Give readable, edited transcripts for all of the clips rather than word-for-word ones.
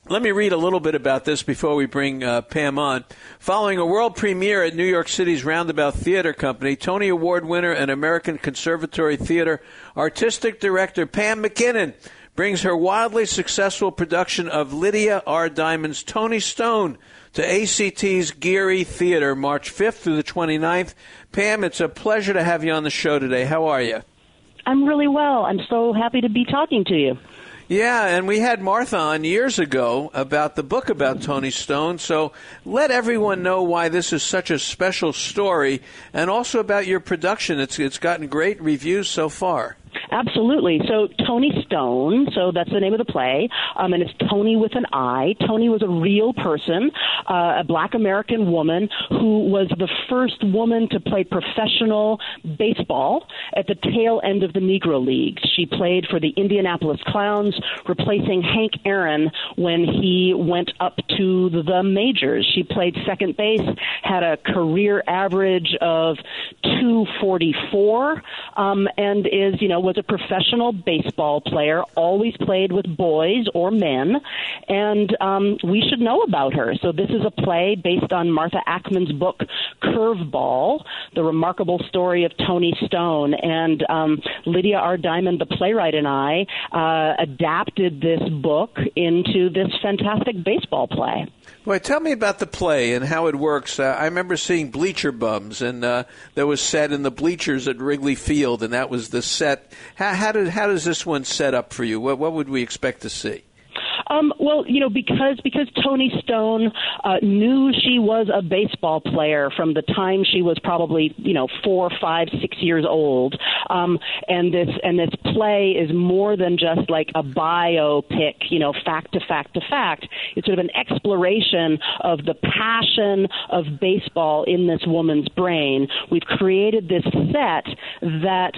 Let me read a little bit about this before we bring Pam on. Following a world premiere at New York City's Roundabout Theater Company, Tony Award winner and American Conservatory Theater artistic director Pam McKinnon brings her wildly successful production of Lydia R. Diamond's Tony Stone to ACT's Geary Theater, March 5th through the 29th. Pam, it's a pleasure to have you on the show today. How are you? I'm really well. I'm so happy to be talking to you. Yeah, and we had Martha on years ago about the book about Tony Stone, so let everyone know why this is such a special story, and also about your production. It's gotten great reviews so far. Absolutely. So Tony Stone, so that's the name of the play, and it's Tony with an I. Tony was a real person, a black American woman who was the first woman to play professional baseball at the tail end of the Negro Leagues. She played for the Indianapolis Clowns, replacing Hank Aaron when he went up to the majors. She played second base, had a career average of .244, and was a professional baseball player, always played with boys or men, and we should know about her. So this is a play based on Martha Ackman's book, Curveball, the remarkable story of Tony Stone. And Lydia R. Diamond, the playwright, and I adapted this book into this fantastic baseball play. Well, tell me about the play and how it works. I remember seeing Bleacher Bums, and that was set in the bleachers at Wrigley Field, and that was the set. How does this one set up for you? What would we expect to see? Well, because Tony Stone knew she was a baseball player from the time she was probably 4, 5, 6 years old, and this play is more than just like a biopic, fact to fact to fact. It's sort of an exploration of the passion of baseball in this woman's brain. We've created this set that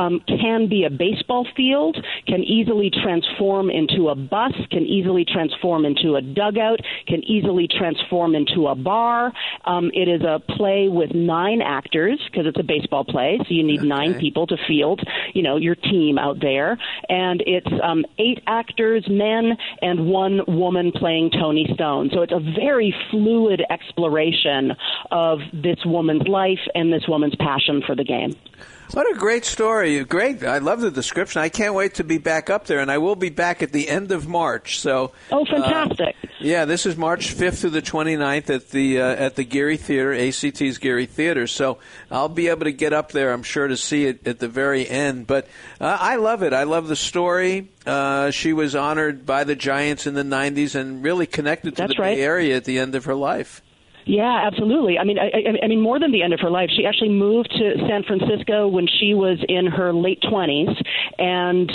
can be a baseball field, can easily transform into a bus, can easily transform into a dugout, can easily transform into a bar. It is a play with 9 actors because it's a baseball play, so you need 9 people to field, your team out there. And it's 8 actors, men, and 1 woman playing Tony Stone. So it's a very fluid exploration of this woman's life and this woman's passion for the game. What a great story. Great. I love the description. I can't wait to be back up there, and I will be back at the end of March. So, fantastic. This is March 5th through the 29th at the Geary Theater, ACT's Geary Theater. So I'll be able to get up there, I'm sure, to see it at the very end. But I love it. I love the story. She was honored by the Giants in the 90s and really connected to the Bay Area at the end of her life. Yeah, absolutely. I mean, more than the end of her life, she actually moved to San Francisco when she was in her late 20s, and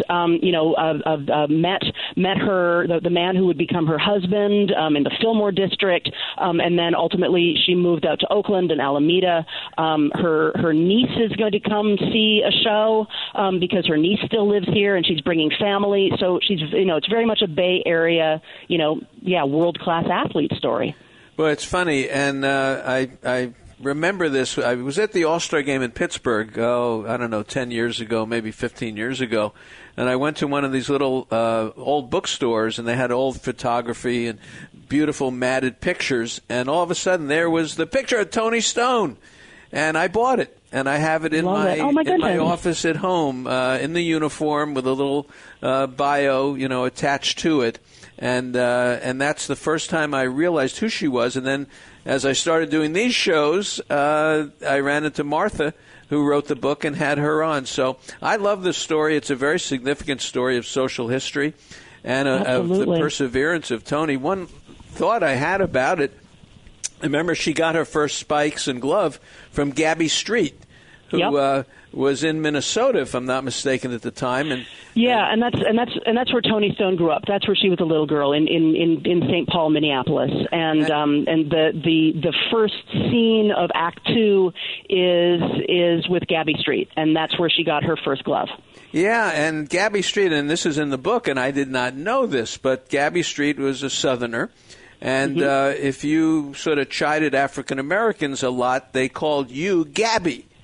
met the man who would become her husband in the Fillmore district, and then ultimately she moved out to Oakland and Alameda. Her niece is going to come see a show because her niece still lives here, and she's bringing family. So she's, it's very much a Bay Area, world class athlete story. Well, it's funny, and I remember this. I was at the All-Star game in Pittsburgh, 10 years ago, maybe 15 years ago, and I went to one of these little old bookstores, and they had old photography and beautiful matted pictures, and all of a sudden there was the picture of Tony Stone, and I bought it. And I have it in my office at home in the uniform with a little bio, attached to it. And that's the first time I realized who she was. And then as I started doing these shows, I ran into Martha, who wrote the book, and had her on. So I love this story. It's a very significant story of social history and of the perseverance of Tony. One thought I had about it, I remember she got her first spikes and glove from Gabby Street, who was in Minnesota, if I'm not mistaken, at the time. And that's where Tony Stone grew up. That's where she was a little girl in St. Paul, Minneapolis. And the first scene of Act 2 is with Gabby Street, and that's where she got her first glove. Yeah, and Gabby Street, and this is in the book, and I did not know this, but Gabby Street was a Southerner. And if you sort of chided African Americans a lot, they called you Gabby.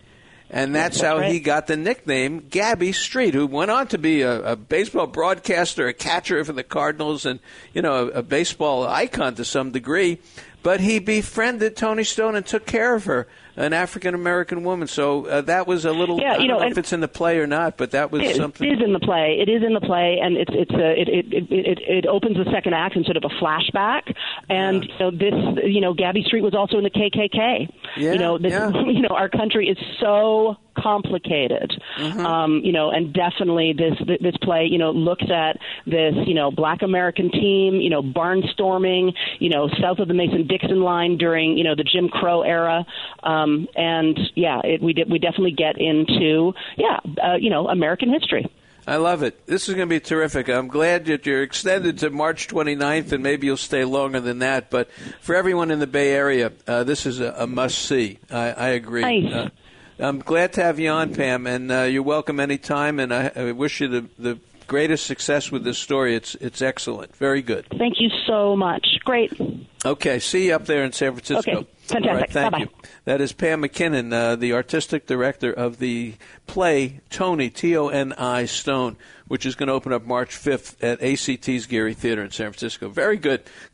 And that's That's how right. he got the nickname Gabby Street, who went on to be a baseball broadcaster, a catcher for the Cardinals, and, a baseball icon to some degree. But he befriended Toni Stone and took care of her, an African-American woman. So that was a little, I don't know if it's in the play or not, but that was something. It is in the play. It is in the play, and it opens the second act in sort of a flashback. And Gabby Street was also in the KKK. Yeah, Our country is so complicated. And definitely this play, looks at this, Black American team, barnstorming, south of the Mason-Dixon line during, the Jim Crow era. We definitely get into, American history. I love it. This is going to be terrific. I'm glad that you're extended to March 29th, and maybe you'll stay longer than that. But for everyone in the Bay Area, this is a must-see. I agree. Nice. I'm glad to have you on, Pam, and you're welcome anytime, and I wish you the greatest success with this story. It's excellent. Very good. Thank you so much. Great. Okay, see you up there in San Francisco. Okay, fantastic. All right, thank Bye-bye. you. That is Pam McKinnon, the artistic director of the play Toni, T-O-N-I, Stone, which is going to open up March 5th at ACT's Geary Theater in San Francisco. Very good.